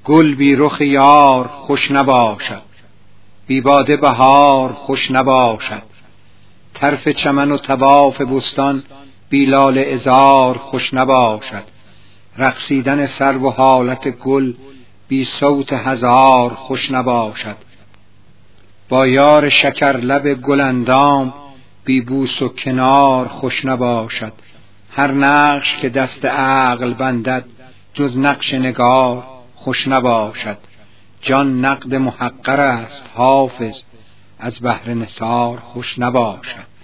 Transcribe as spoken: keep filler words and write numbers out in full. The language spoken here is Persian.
گل بی رخ یار خوش نباشد، بی باده بهار خوش نباشد. طرف چمن و طواف بستان، بی لاله عذار خوش نباشد. رقصیدن سرو و حالت گل، بی صوت هزار خوش نباشد. با یار شکر لب گل اندام، بی بوس و کنار خوش نباشد. هر نقش که دست عقل بندد، جز نقش نگار خوش نباشد. جان نقد محقر است حافظ، از بهر نثار خوش نباشد.